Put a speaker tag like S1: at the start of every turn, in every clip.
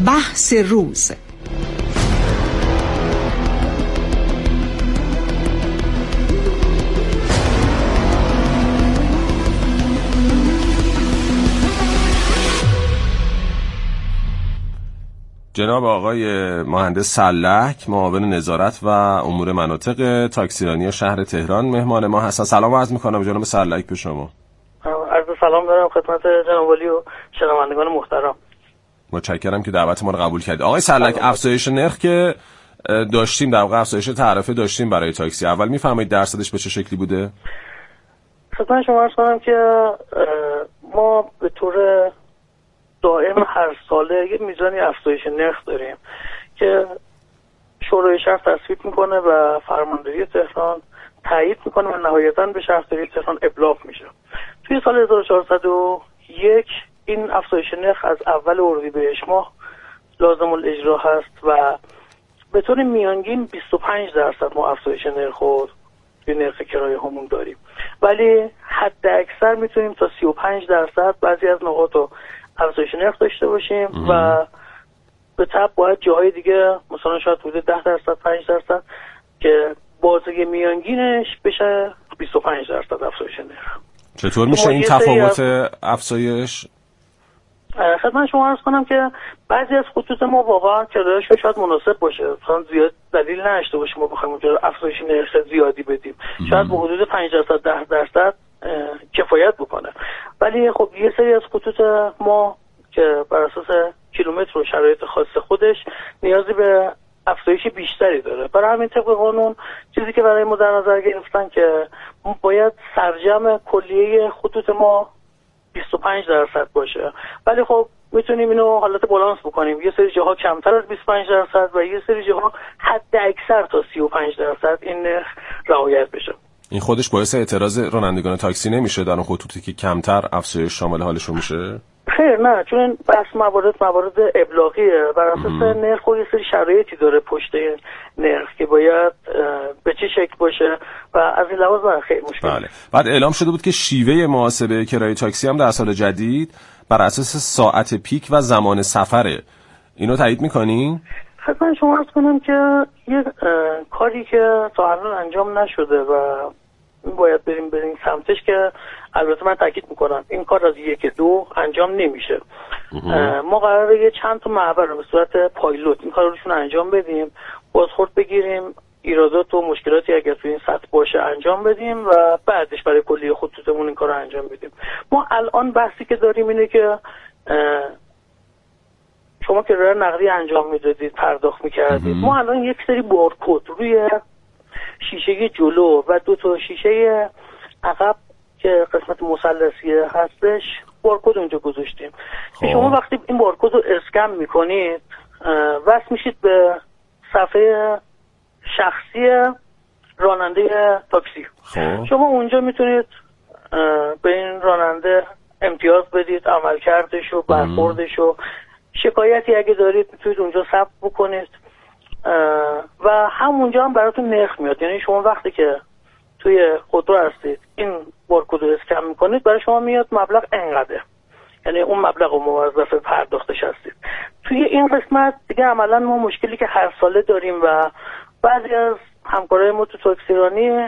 S1: بحث روز.
S2: جناب آقای مهندس سلک، معاون نظارت و امور مناطق تاکسیرانی شهر تهران مهمان ما هستن. سلام عرض میکنم جناب سلک به شما.
S3: عرض سلام دارم خدمت جناب والی و شنوندگان محترم.
S2: متشکرم که دعوت ما رو قبول کردید. آقای سلک، افزایش نرخ که داشتیم، در واقع افزایش تعرفه داشتیم برای تاکسی، اول میفرمایید درصدش به چه شکلی بوده؟
S3: خدمت شما عرض کنم که ما به طور دائم هر ساله یه میزانی افزایش نرخ داریم که شورای شهر تصویب میکنه و فرمانداری تهران تایید میکنه و نهایتاً به شهرداری تهران ابلاغ میشه. توی سال 1401 این افزایش نرخ از اول اردیبهشت ماه لازم الاجرا هست و به طور میانگین 25% ما افزایش نرخ توی نرخ کرایه همون داریم، ولی حد اکثر میتونیم تا 35% بعضی از نقاط رو افزایش نرخ داشته باشیم و به طب باید جاهای دیگه مثلا شاید حدود 10% 5% که بازه میانگینش بشه 25% افزایش نرخ.
S2: چطور میشه این تفاوت افزایش؟
S3: خدمت شما عرض کنم که بعضی از خطوط ما واقعا کرایه‌شون شاید مناسب باشه، مثلا زیاد دلیل نداشته باشه ما بخوایم اونجا افزایش نرخ زیادی بدیم، شاید به حدود 5% 10% کفایت بکنه، ولی خب یه سری از خطوط ما که بر اساس کیلومتر و شرایط خاص خودش نیازی به افزایش بیشتری داره. برای همین طبق قانون چیزی که برای ما در نظر گرفتن که باید سرجم کلیه خطوط ما 25% باشه، ولی خب میتونیم اینو حالت بالانس بکنیم، یه سری جاها کمتر از 25% و یه سری جاها حد اکثر تا 35% این نرخ رعایت بشه.
S2: این خودش باعث اعتراض رانندگان تاکسی نمیشه در اون خطوطی که کمتر افزایش شامل حالشون میشه؟
S3: خیر نه، چون این بحث موارد ابلاغیه، بر اساس نرخ و یه سری شرایطی داره پشت نرخ که باید به چه شکل باشه و از این لحاظ خیلی مشکل.
S2: بله. بعد اعلام شده بود که شیوه محاسبه کرایه تاکسی هم در سال جدید بر اساس ساعت پیک و زمان سفره. اینو تایید میکنین؟
S3: خدمت شما عرض کنم که یه کاری که تا الان انجام نشده و باید بریم سمتش که البته من تاکید میکنم این کار از 1-2 انجام نمیشه. ما قراره یه چند تا محور رو به صورت پایلوت این کار روشون انجام بدیم، بازخورد بگیریم، ایرادات و مشکلاتی اگر تو این سطح باشه انجام بدیم و بعدش برای کلیه خطوطمون این کار رو انجام بدیم. ما الان بحثی که داریم اینه که شما که کرایه نقدی انجام میدادید، پرداخت میکردید، ما الان یک سری بارکد روی شیشه جلو و 2 تا شیشه عقب که قسمت مثلثی هستش بارکد اونجا گذاشتیم. شما وقتی این بارکد رو اسکن میکنید وصل میشید به صفحه شخصی راننده تاکسی. شما اونجا میتونید به این راننده امتیاز بدید، عملکردش و برخوردش و شکایتی اگه دارید میتونید اونجا ثبت بکنید و همونجا هم براتون نرخ میاد. یعنی شما وقتی که توی خودرو هستید این بارکد رو اسکن میکنید برای شما میاد مبلغ انقدر، یعنی اون مبلغ رو موظف پرداختش هستید. توی این قسمت دیگه عملا ما مشکلی که هر ساله داریم و بعضی از همکارای ما تو تاکسیرانی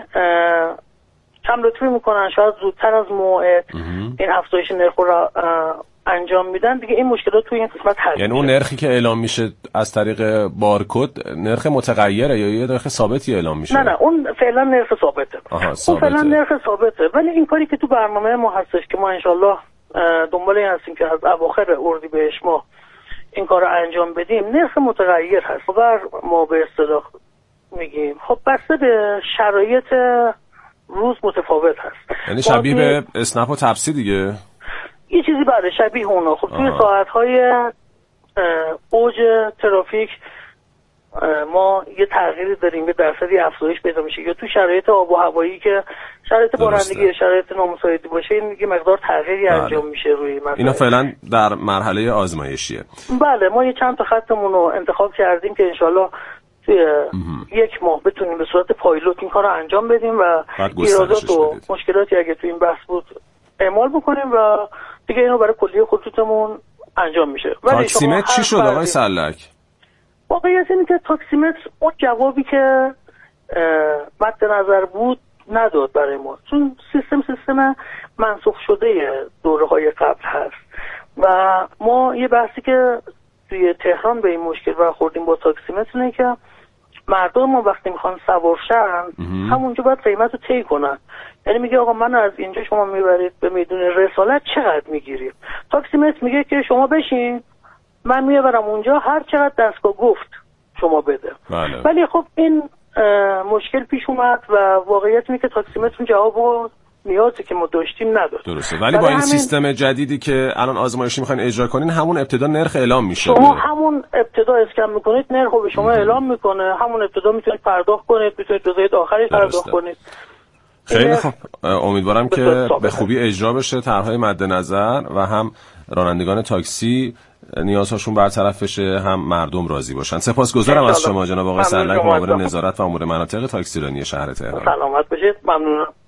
S3: کم لطفی میکنن، شاید زودتر از موعد این افزایش نرخ رو انجام میدن، دیگه این مشکلات توی این قسمت حل.
S2: یعنی اون نرخی که اعلام میشه از طریق بارکد نرخ متغیره یا یه نرخ ثابتی اعلام میشه؟
S3: نه اون فعلا نرخ ثابته. اون فعلا نرخ ثابته، ولی این کاری که تو برنامه ما هستش که ما انشالله دنبال این هستیم که از اواخر اردیبهشت ماه این کار رو انجام بدیم، نرخ متغیر هست و ما به اصطلاح میگیم خب بسته به شرایط روز متفاوت هست.
S2: یعنی شبیه به اسنپ و تپسی دیگه؟
S3: یه چیزی برای شبیه اونا. خب توی ساعت‌های اوج ترافیک ما یه تغییری داریم، یه درصدی افزایش پیدا میشه، یا تو شرایط آب و هوایی که شرایط بارندگی شرایط نامساعدی باشه این دیگه مقدار تغییری انجام میشه روی مسائل.
S2: اینا فعلا در مرحله آزمایشیه.
S3: بله ما یه چند تا خطمون رو انتخاب کردیم که انشالله توی 1 ماه بتونیم به صورت پایلوت این کار رو انجام بدیم و ایرادات و مشکلاتی اگه تو این بحث بود اعمال بکنیم و دیگه اینو برای کلیه خطوطمون انجام میشه.
S2: تاکسیمتر چی شد آقای سلک؟
S3: واقعیت اینه که تاکسیمتر اون جوابی که مد نظر بود نداد برای ما، چون سیستم منسوخ شده دوره‌های قبل هست و ما یه بحثی که توی تهران به این مشکل برخوردیم با تاکسیمتر اینه که مردم ما وقتی میخوان سوار شن همونجا باید قیمت رو طی کنن. یعنی میگه آقا من از اینجا شما میبرید به میدون رسالت چقدر میگیریم؟ تاکسیمتر میگه که شما بشین من میبرم اونجا هر چقدر دستگاه گفت شما بده.
S2: بله.
S3: ولی خب این مشکل پیش اومد و واقعیت اینه که تاکسیمتر اون جواب نیازی که ما داشتیم نداد.
S2: درسته، ولی با این سیستم جدیدی که الان آزمایشی میخواین اجرا کنین همون ابتدا نرخ اعلام میشه.
S3: شما همون ابتدا اسکن میکنید نرخ رو به شما اعلام میکنه، همون ابتدا میتونید پرداخت کنید، میتونید روزهای آخرش پرداخت کنید.
S2: خیلی خوب، امیدوارم که به خوبی اجرا بشه طرحهای مد نظر و هم رانندگان تاکسی نیازهاشون برطرف بشه هم مردم راضی باشن. سپاسگزارم از شما جناب آقای سلک، معاون نظارت و امور مناطق تاکسیرانی شهر تهران.
S3: سلامت باشید، ممنونم.